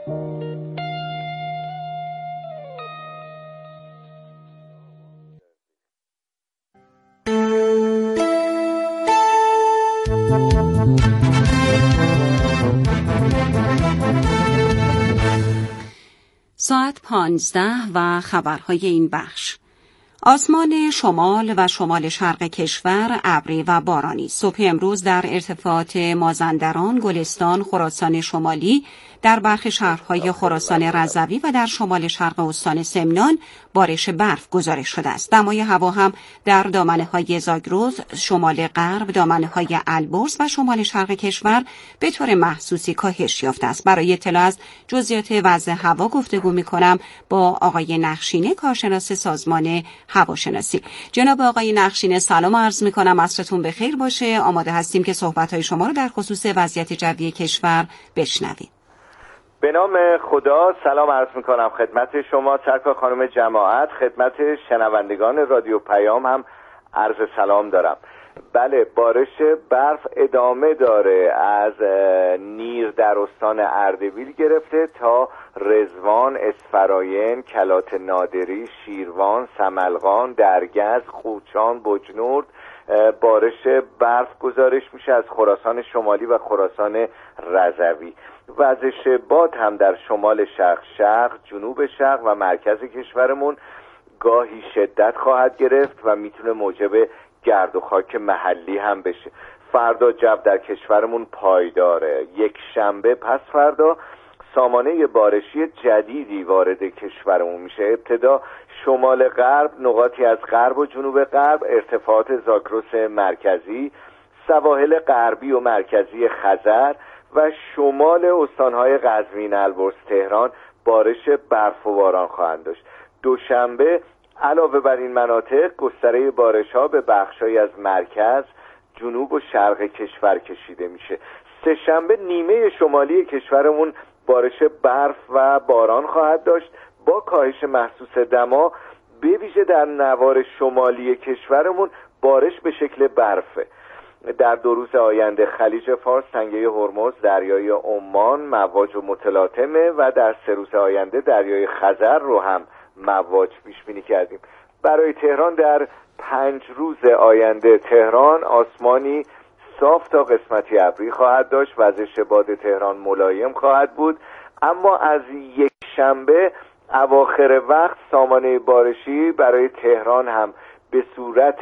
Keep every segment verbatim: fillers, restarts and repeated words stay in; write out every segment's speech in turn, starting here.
ساعت پانزده و خبرهای این بخش. آسمان شمال و شمال شرق کشور ابری و بارانی. صبح امروز در ارتفاعات مازندران، گلستان، خراسان شمالی، در برخی شهرهای خراسان رضوی و در شمال شرق استان سمنان بارش برف گزارش شده است. دمای هوا هم در دامنه‌های زاگرس، شمال غرب، دامنه‌های البرز و شمال شرق کشور به طور محسوسی کاهش یافته است. برای اطلاع از جزئیات وضع هوا گفتگو می‌کنم با آقای نخشینه، کارشناس سازمان هواشناسی. جناب آقای نخشینه سلام عرض می‌کنم، عصرتون بخیر باشه. آماده هستیم که صحبت‌های شما رو در خصوص وضعیت جوی کشور بشنویم. به نام خدا سلام عرض میکنم خدمت شما سرکار خانم جماعت، خدمت شنوندگان رادیو پیام هم عرض سلام دارم. بله، بارش برف ادامه داره از نیر در استان اردبیل گرفته تا رضوان، اسفراین، کلات نادری، شیروان، سملقان، درگز، خوچان، بجنورد بارش برف گزارش میشه از خراسان شمالی و خراسان رضوی. وزش باد هم در شمال شرق شرق، جنوب شرق و مرکز کشورمون گاهی شدت خواهد گرفت و میتونه موجب گرد و خاک محلی هم بشه. فردا جو در کشورمون پایداره. یک شنبه پس فردا سامانه بارشی جدیدی وارد کشورمون میشه. ابتدا شمال غرب، نقاطی از غرب و جنوب غرب، ارتفاعات زاگرس مرکزی، سواحل غربی و مرکزی خزر و شمال استانهای قزوین، البرز، تهران بارش برف و باران خواهند داشت. دوشنبه علاوه بر این مناطق گستره بارش‌ها به بخش‌هایی از مرکز، جنوب و شرق کشور کشیده میشه. سه شنبه نیمه شمالی کشورمون بارش برف و باران خواهد داشت با کاهش محسوس دما، به ویژه در نوار شمالی کشورمون بارش به شکل برفه. در دو روز آینده خلیج فارس، تنگه هرمز، دریای عمان مواج و متلاطمه و در سه روز آینده دریای خزر رو هم مواج پیش بینی کردیم. برای تهران در پنج روز آینده تهران آسمانی صاف تا قسمتی ابری خواهد داشت. وزش باد تهران ملایم خواهد بود، اما از یک شنبه اواخر وقت سامانه بارشی برای تهران هم به صورت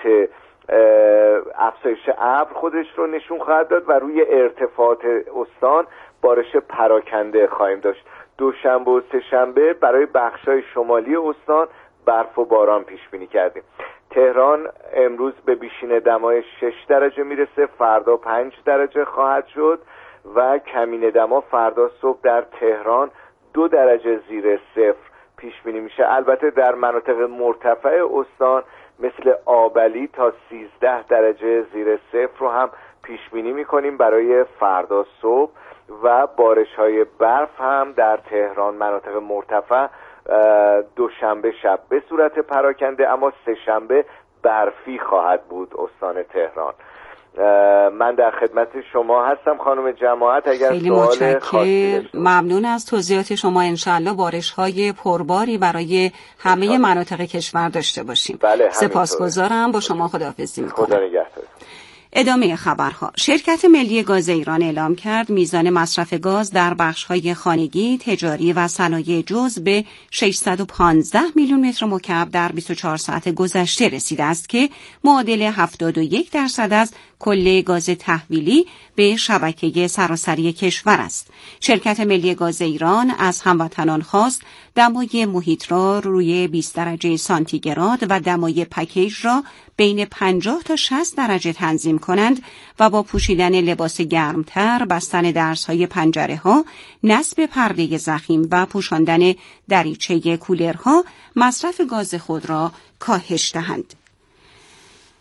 افزایش ابر خودش رو نشون خواهد داد و روی ارتفاعات استان بارش پراکنده خواهیم داشت. دوشنبه و سه شنبه برای بخشای شمالی استان برف و باران پیش بینی کردیم. تهران امروز به بیشین دمای شش درجه میرسه، فردا پنج درجه خواهد شد و کمین دما فردا صبح در تهران دو درجه زیر صفر پیش بینی میشه. البته در مناطق مرتفع استان مثل آبلی تا سیزده درجه زیر صفر رو هم پیش بینی میکنیم برای فردا صبح و بارش های برف هم در تهران مناطق مرتفع دوشنبه شب به صورت پراکنده، اما سه شنبه برفی خواهد بود استان تهران. من در خدمت شما هستم خانم جماعت. اگر خیلی متشکرم، ممنون از توضیحات شما. انشالله بارش های پرباری برای همه مناطق کشور داشته باشیم. بله، سپاسگزارم. با شما خداحافظی میکنم. خدا نگهدار. ادامه خبرها. شرکت ملی گاز ایران اعلام کرد میزان مصرف گاز در بخش‌های خانگی، تجاری و صنایع جزء به ششصد و پانزده میلیون متر مکعب در بیست و چهار ساعت گذشته رسیده است که معادل هفتاد و یک درصد از کل گاز تحویلی به شبکه سراسری کشور است. شرکت ملی گاز ایران از هموطنان خواست دمای محیط را روی بیست درجه سانتیگراد و دمای پکیج را بین پنجاه تا شصت درجه تنظیم کنند و با پوشیدن لباس گرمتر، بستن درزهای پنجره‌ها، نصب پرده ضخیم و پوشاندن دریچه کولرها مصرف گاز خود را کاهش دهند.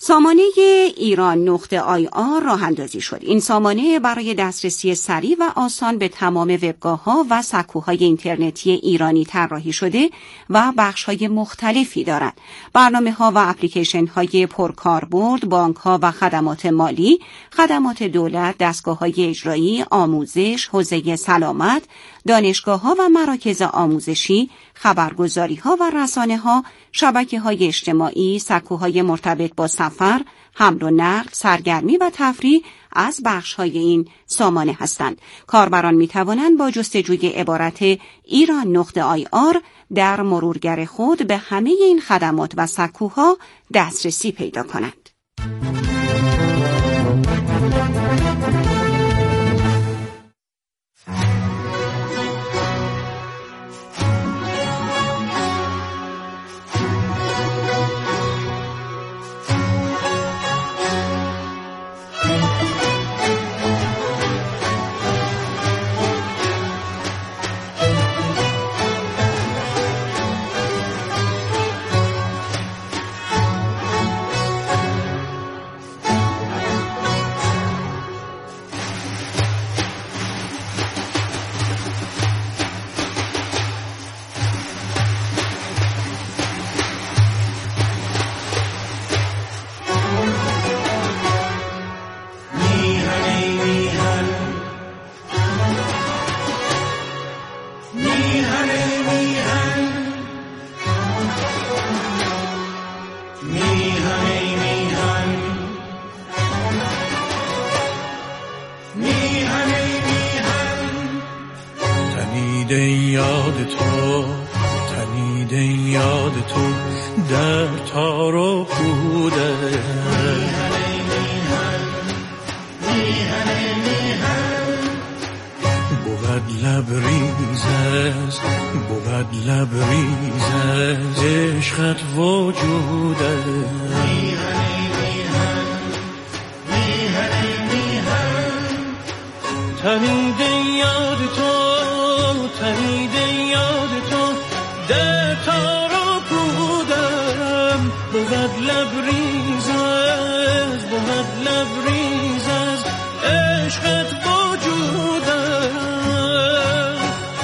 سامانه ایران نقطه آی آر راه اندازی شد. این سامانه برای دسترسی سریع و آسان به تمام وبگاه‌ها و سکوهای اینترنتی ایرانی طراحی شده و بخش‌های مختلفی دارد. برنامه‌ها و اپلیکیشن‌های پرکاربرد، بانک‌ها و خدمات مالی، خدمات دولت، دستگاه‌های اجرایی، آموزش، حوزه سلامت، دانشگاه‌ها و مراکز آموزشی، خبرگزاری‌ها و رسانه‌ها، شبکه‌های اجتماعی، سکوهای مرتبط با سفر، حمل و نقل، سرگرمی و تفریح از بخش‌های این سامانه هستند. کاربران می‌توانند با جستجوی عبارت ایران نقطه آی آر در مرورگر خود به همه این خدمات و سکوها دسترسی پیدا کنند. یاد تو تنیده یاد تو در تار و پوده بود لبریزز بود لبریزز عشقت وجوده تنیده یاد تو تنیده یاد تو در تار و پودم بود لبریزز بود لبریزز عشقت وجودم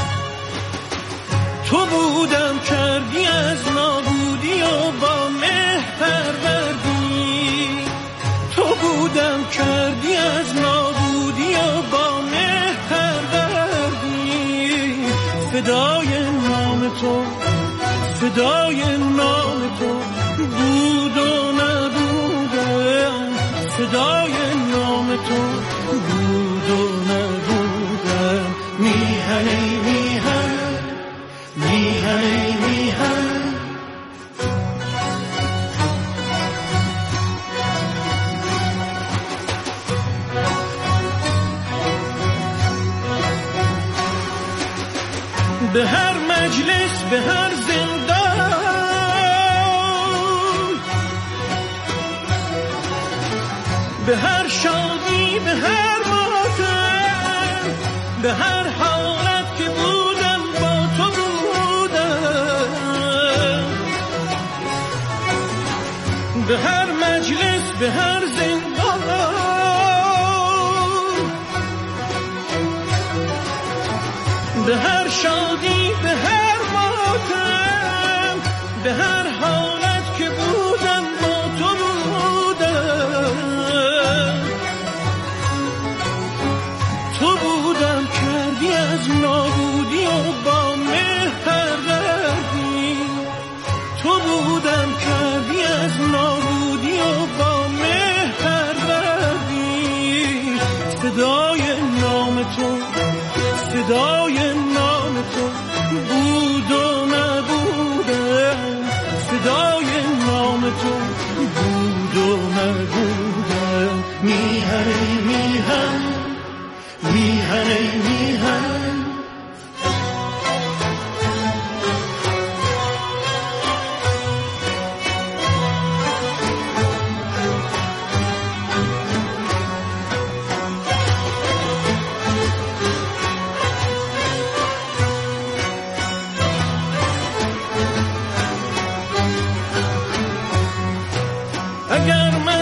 تو بودم کردی از نابودی و با مه پروردی تو بودم کردی از نابودی و با مه پروردی فدای نام تو فدای نام تو بود و نبودم فدای نام تو بود و نبودم میهنی میهن میهنی میهن به هر مجلس به هر زندان به هر شادی به هر ماتم به هر حالت که بودم با تو بودم به هر مجلس به هر زندان به هر شادی به هر ماتم به هر حالت که بودم با تو بودم تو بودم کردی از نابودی و با مه پروردی تو بودم کردی از نابودی و با مه پروردی فدای نام تو فدای نام تو بود و نبودم فدای نام تو بود و نبودم میهنی میهن میهنی میهن اگر من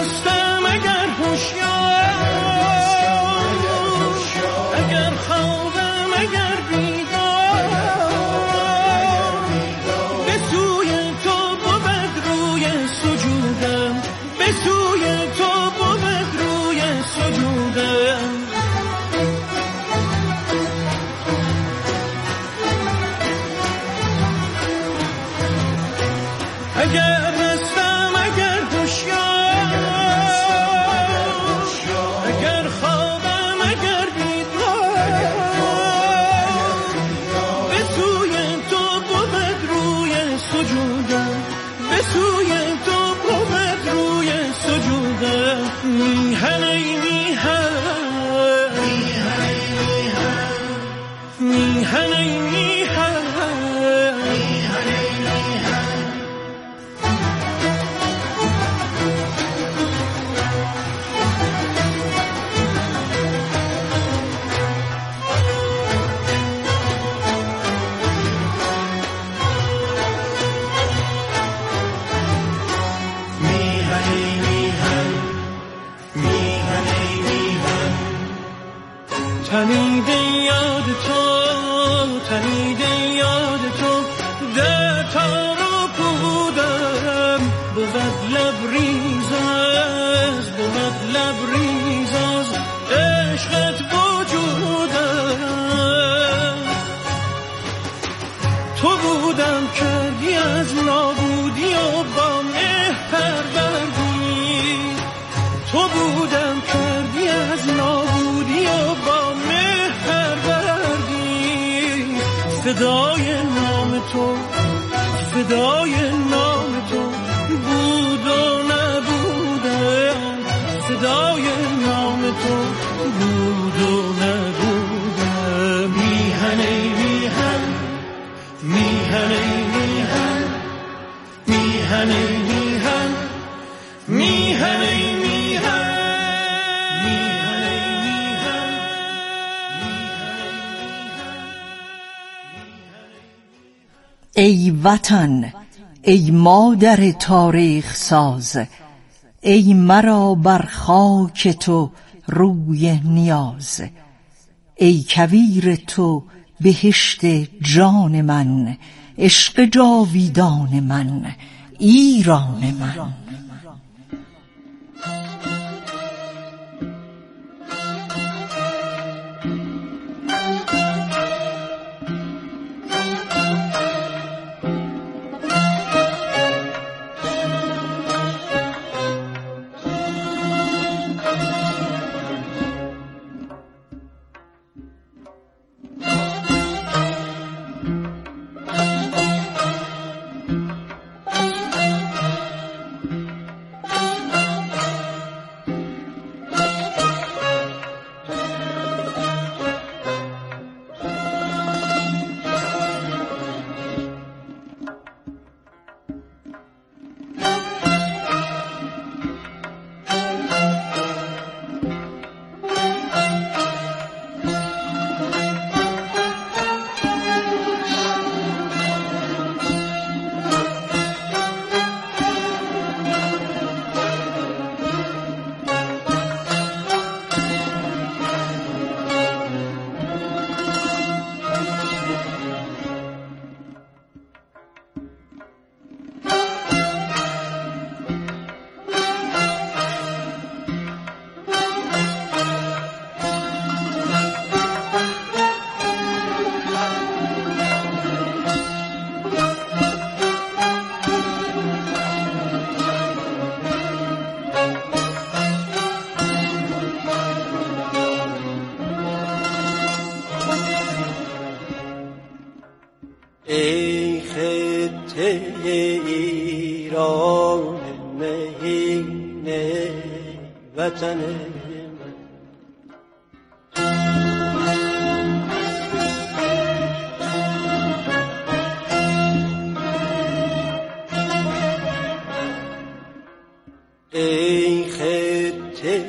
اگر هستم اگر هوشیار، اگر خوابم اگر بیدار، به سوی تو بود روی سجودم، به سوی تو بود روی سجودم. میهن ای میهن، میهن ای میهن، تنیده یاد تو، تنیده یاد تو، در تارو بودم، بود لبریز از، بود لبریز از عشقت وجودم. تو بودم کردی از نابودی و با مه پروردی، تو بودم کردی از نابودی و با مه پروردی. فدای نام تو، فدای نام تو بود و نبودم، فدای نام تو بود و نبودم. میهن ای میهن، میهن ای میهن، میهن ای میهن، میهن ای میهن. ای وطن، ای مادر تاریخ ساز، ای مرا بر خاک تو روی نیاز. ای کویر تو بهشت جان من، عشق جاویدان من، ایران من. ای خطه ایران مهین وطن من، ای خطه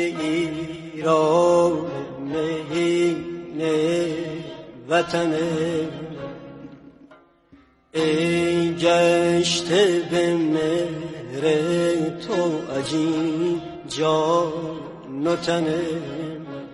ایران مهین وطن من، ای گشته به مهر تو عجین جان و تن من.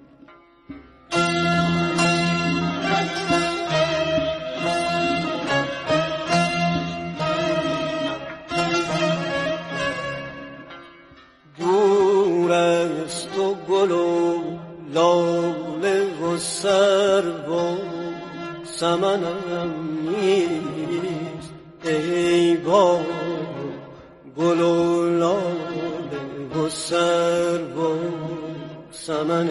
دور است و گل و لاله و سرو و سمنم نیست، ای با گل و لاله و سرو و سمن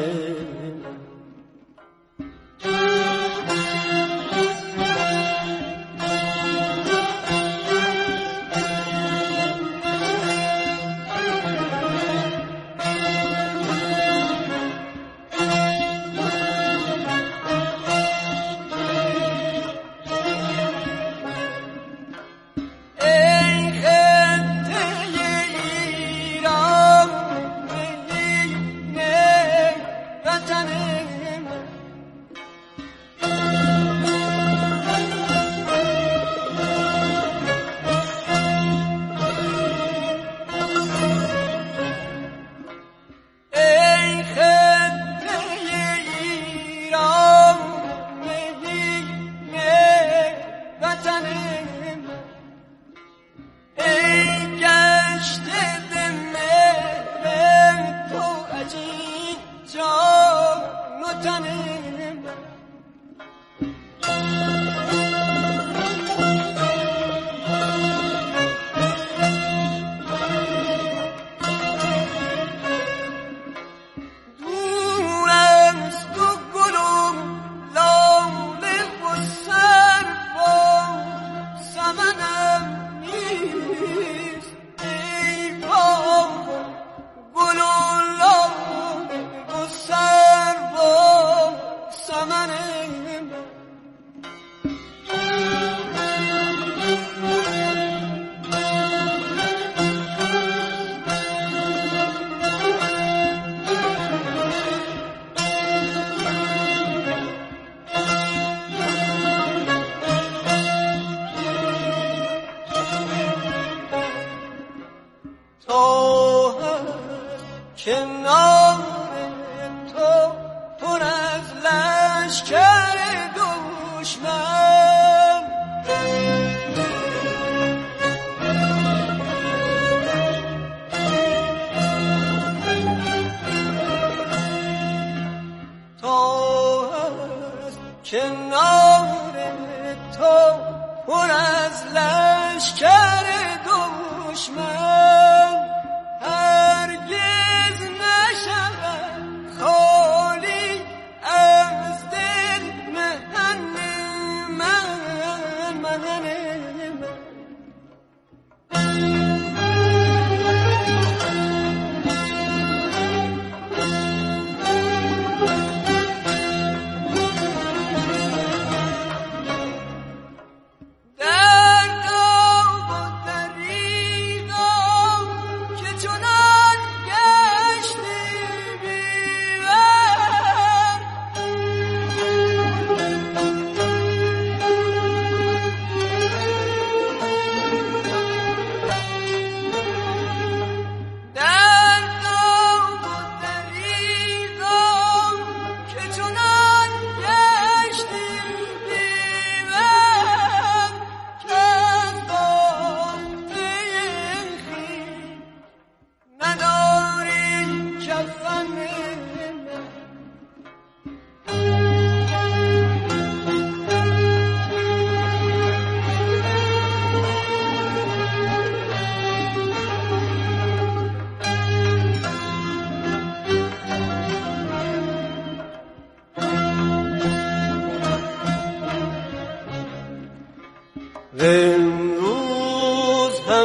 امروز هم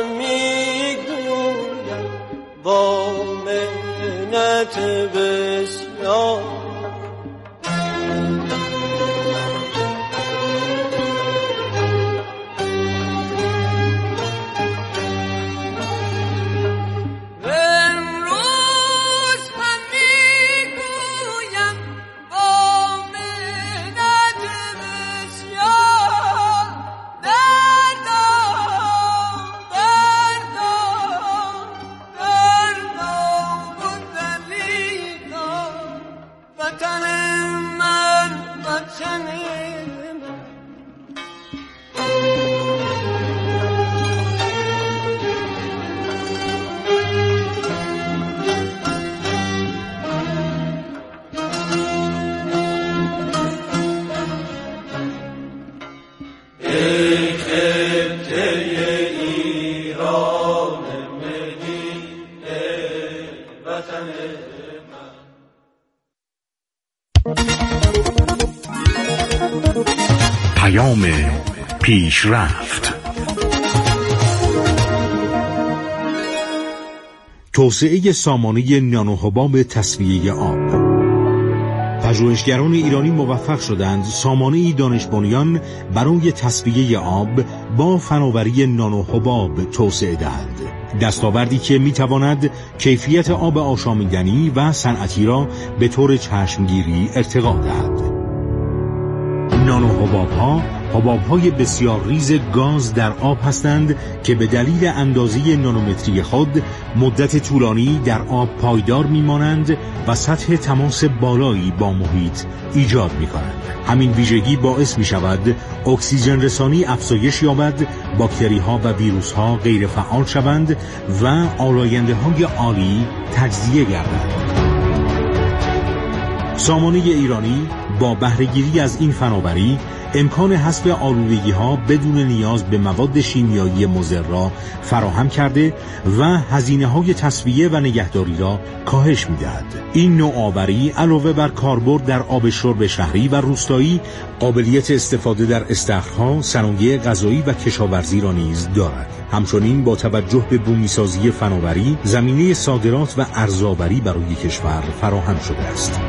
میگویم با منت بسیار ای خطه پیشرفت. توسعه سامانه نانوحباب تصفیه آب. پژوهشگران ایرانی موفق شدند سامانه‌ای دانش بنیان برای تصفیه آب با فناوری نانوحباب توسعه دهند. دستاوردی که میتواند کیفیت آب آشامیدنی و صنعتی را به طور چشمگیری ارتقا دهد. نانوحباب‌ها حباب‌های بسیار ریز گاز در آب هستند که به دلیل اندازه نانومتری خود مدت طولانی در آب پایدار می‌مانند و سطح تماس بالایی با محیط ایجاد می‌کنند. همین ویژگی باعث می‌شود اکسیژن رسانی افزایش یابد، باکتری‌ها و ویروس‌ها غیر فعال شوند و آلاینده‌های عالی تجزیه گردند. سامانه ایرانی با بهره‌گیری از این فناوری امکان حذف آلودگی‌ها بدون نیاز به مواد شیمیایی مضر را فراهم کرده و هزینه‌های تصفیه و نگهداری را کاهش می‌دهد. این نوآوری علاوه بر کاربرد در آب شرب شهری و روستایی، قابلیت استفاده در استخرها، صنایع غذایی و کشاورزی را نیز دارد. همچنین با توجه به بومیسازی فناوری، زمینه صادرات و ارزآوری برای کشور فراهم شده است.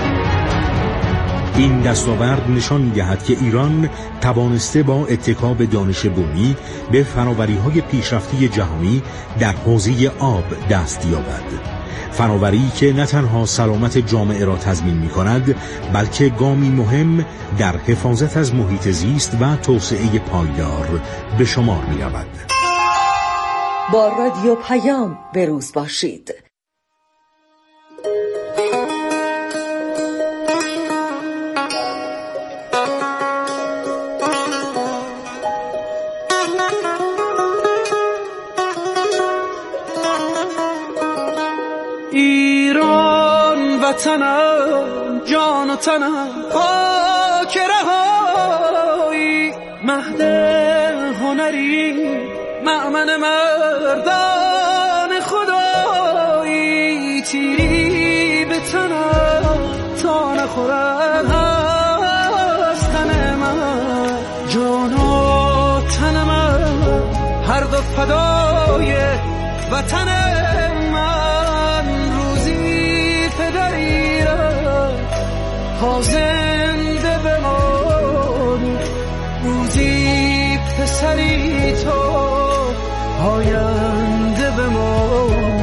این دستاورد نشان می‌دهد که ایران توانسته با اتکا به دانش بومی به فناوری‌های پیشرفته جهانی در حوزه آب دست یابد. فناوری که نه تنها سلامت جامعه را تضمین می‌کند، بلکه گامی مهم در حفاظت از محیط زیست و توسعه پایدار به شمار می‌رود. با رادیو پیام به روز باشید. ایران وطنم، جان و تنم، خاک رهایی، مهد هنری، مأمن مردان خدایی، تیری به تنم تا نخورم از تن من، جان و تن من هر دو فدای وطن من. روزی پدر ایران تا زنده بمانی، روزی پسری تو آینده بمانی.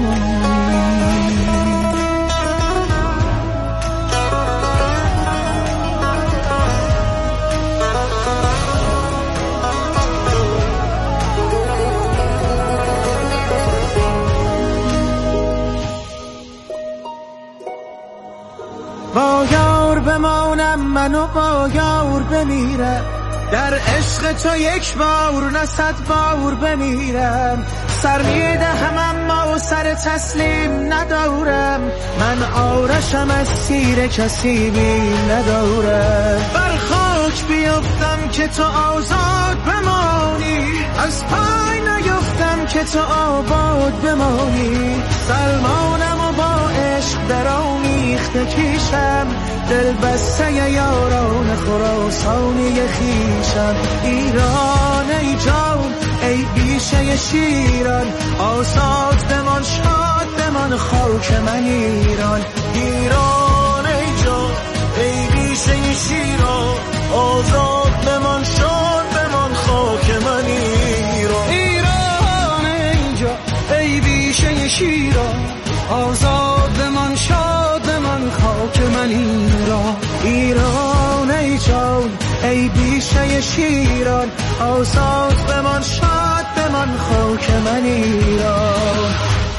با یار بمانم من و با یار بمیرم، در عشق تو یک بار نه صد بار بمیرم. سر میدهم اما سر تسلیم ندارم، من آرشم از تیر کسی بیم ندارم. بر خاک بیفتم که تو آزاد بمانی، از پای نیفتم که تو آباد بمانی. سلمانم و با عشق در آمیخته کیشم، دل بسته یاران خراسانی خیشم. ایران ای جان ای بیشه شیران، آزاد بمان شاد بمان خاک من ایران. ایران ای جان ای بیشه شیران، آزاد بمان شاد بمان خاک من ایران. ایران ای جان ای بیشه شیران، آزاد بمان شاد بمان خاک من ایران. ایران ای جان ای بیشه شیران، آزاد بمان شاد بمان خاک من ایران.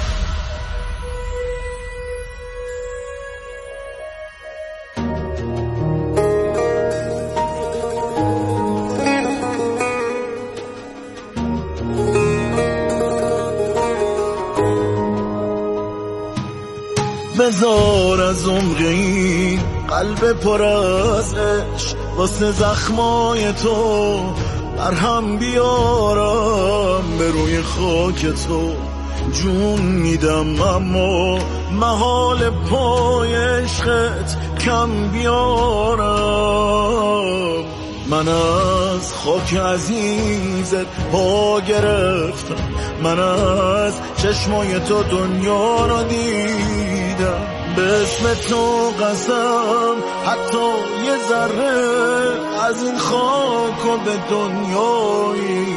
بذار از عمق این قلب پر از عشق، واسه زخمای تو مرهم بیارم. به روی خاک تو جون میدم اما محال پای عشقت کم بیارم. من از خاک عزیزت پا گرفتم، من از چشمای تو دنیا را دیدم، به اسم تو قسم حتی یه ذره از این خاک و به دنیایی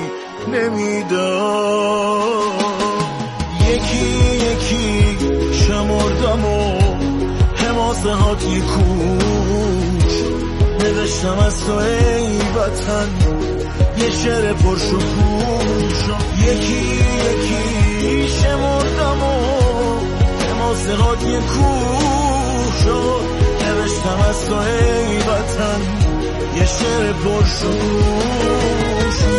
نمیدم. یکی یکی شمردم و حماسه هات یک کوش، نوشتم از تو ای وطن یه شعر پرشکوش. یکی یکی شمردم و حماسه هات یک کوش، نوشتم از تو ای وطن یه شعر پرشکوش.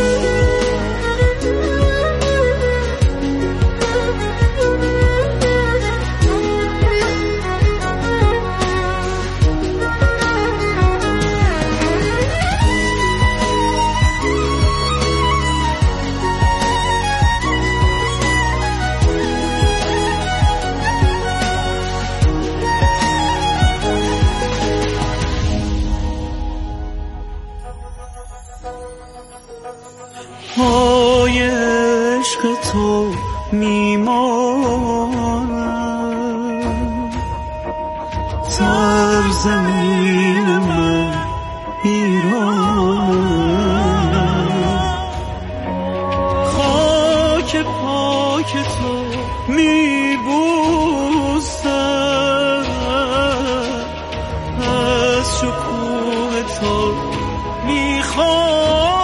پای عشق تو میمانم، سرزمین من ایرانم، خاک پاک تو میبوسم، از شکوه تو میخوام.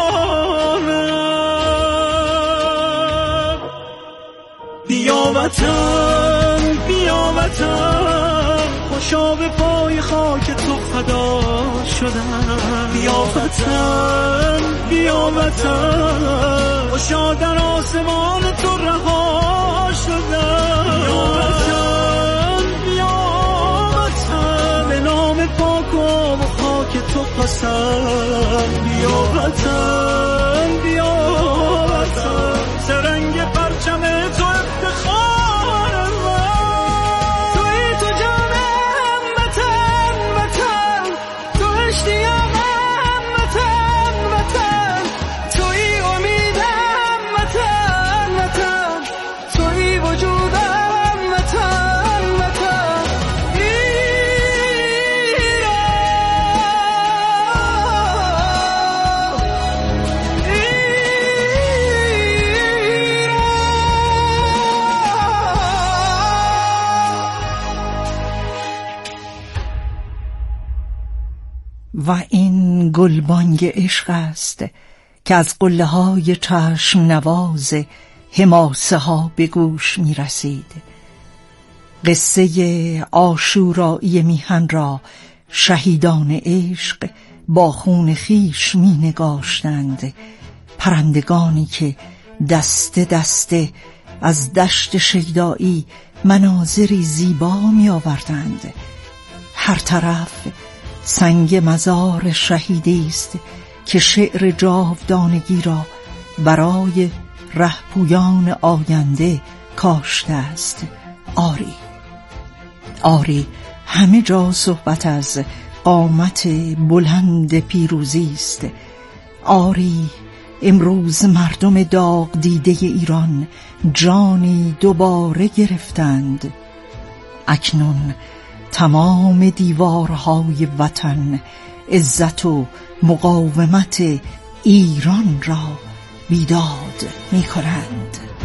بیا وطن بیا وطن، خوشا به پای خاک تو فدا شدم. بیا وطن بیا وطن، خوشا در آسمان تو رها شدم. بیا وطن بیا وطن، به نام پاک و آب و خاک تو قسم. بیا وطن بیا وطن، سرنگ پرچم تو افتخار من. توی تو جانم وطن وطن، تو اشتیاقم وطن وطن، توی امیدم وطن وطن، توی وجودم وطن وطن. و این گلبانگ عشق است که از قله های چشم نواز حماسه ها به گوش می رسید. قصه عاشورایی میهن را شهیدان عشق با خون خیش می نگاشتند، پرندگانی که دسته دسته از دشت شیدایی مناظری زیبا می آوردند. هر طرف سنگ مزار شهیدی است که شعر جاودانگی را برای رهپویان آینده کاشته است. آری آری همه جا صحبت از قامت بلند پیروزی است. آری امروز مردم داغ دیده ایران جانی دوباره گرفتند. اکنون تمام دیوارهای وطن عزت و مقاومت ایران را بیداد می کنند.